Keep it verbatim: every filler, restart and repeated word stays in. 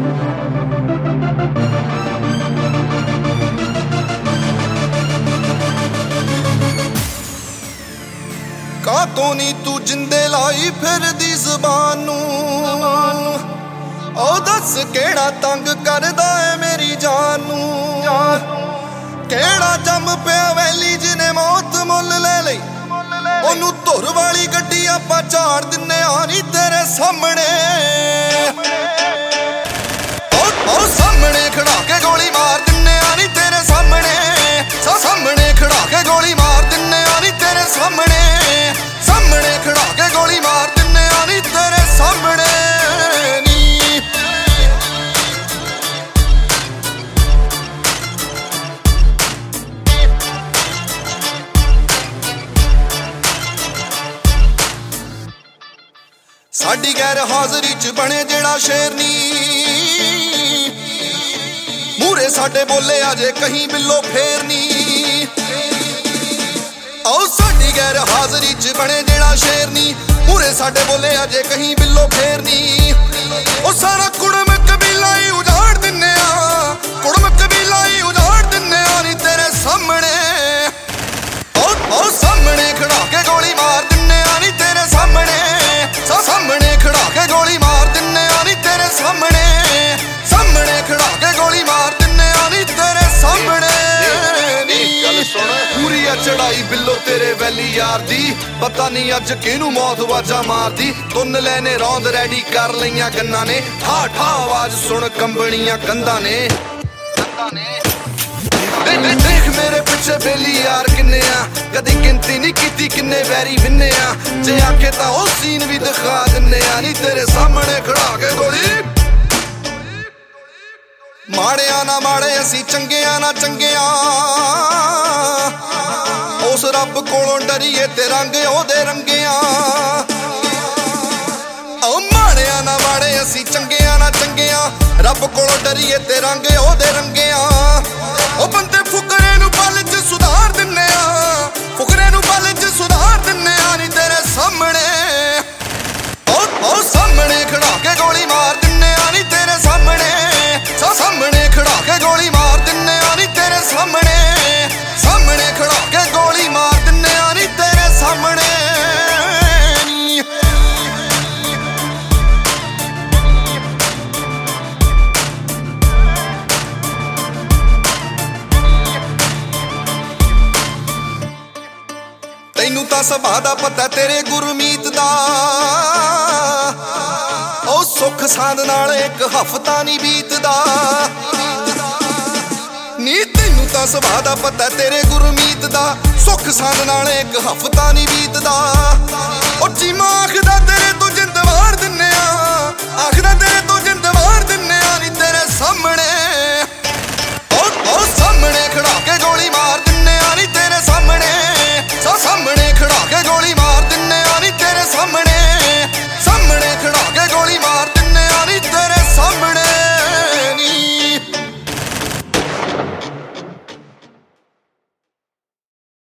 कातों नी तू जिंदे लाई फिरदी ज़बान नू ओ दस केड़ा तंग करदा है मेरी जान नू केड़ा जम पिया वैली जिने मौत मुल ले लई ओनू धुर वाली गड्डी आपां झाड़ दिन्ने आ नी तेरे सामने ओ सामने खड़ा के गोली मार दिन्ने आ नी तेरे सामने सामने खड़ा के गोली मार दिन्ने आ नी तेरे सामने सामने खड़ा के गोली मार दिन्ने आ नी तेरे सामने नी साडी गैर हाजरी च बने जेड़ा शेर नी मूरे साडे बोले अजे कहीं बिल्लो फेर नी आओ साडी गैर हाजरी च बने जेड़ा शेर नी मूरे साडे बोले अजे कहीं बिल्लो फेर नी ओ सारा कुड़म कबीला ही उजाड़ दिन्ने आ कुड़म कबीला ही उजाड़ दिन्ने आ नी तेरे सामने ओ ओ सामने खड़ा के गोली मार दिन्ने आ नी तेरे सामने सामने खड़ा के गोली मार दिन्ने आ नी तेरे सामने सामने खड़ा के गोली मार दिन्ने आ नी तेरे सामने पूरी चढ़ाई बिल्लो तेरे वैली यार दी पता नहीं अज किनू मौत वाजा मार दी तुन लेने रौंद रेडी कर लईयां गन्ना ने ठा ठा आवाज सुन कंबनियां कंधा ने देख मेरे पिछे बेली यार किन्ने आ कदी गिनती नहीं कीती किन्ने वैरी विन्ने आ जे आखे तां ओ सीन भी दिखा दिन्ने आ नी तेरे सामने खड़ा के गोली माड़िया ना माड़े असी चंगिया ना चंगिया उस रब कोलों डरीए ते रंग ओदे रंगिया ओ माड़िया ना माड़े असी चंगिया ना चंगिया रब कोलों डरीए ते रंग ओदे रंगिया ओ बंदे फुकरे नू पल च सुधार दिन्ने आ फुकरे नू पल च सुधार दिन्ने आ नी तेरे सामने ओ ओ सामने खड़ा के गोली मार दिन्ने आ नी तेरे सामने सामने खड़ा के गोली मार दिन्ने आ नी तेरे सामने सामने खड़ा के गोली मार दिन्ने आ नी तेरे सामने तैनू तां सुभा दा पता तेरे गुरमीत दा ओ सुख सांद नाल एक हफ्ता नहीं बीतदा नी तैनू तां सुभा दा पता तेरे गुरमीत दा सुख सांद नाल एक हफ्ता नहीं बीतदा ओ चीमा आखदा तेरे तो जिंद वार दिन्ने आ आखदा तेरे तो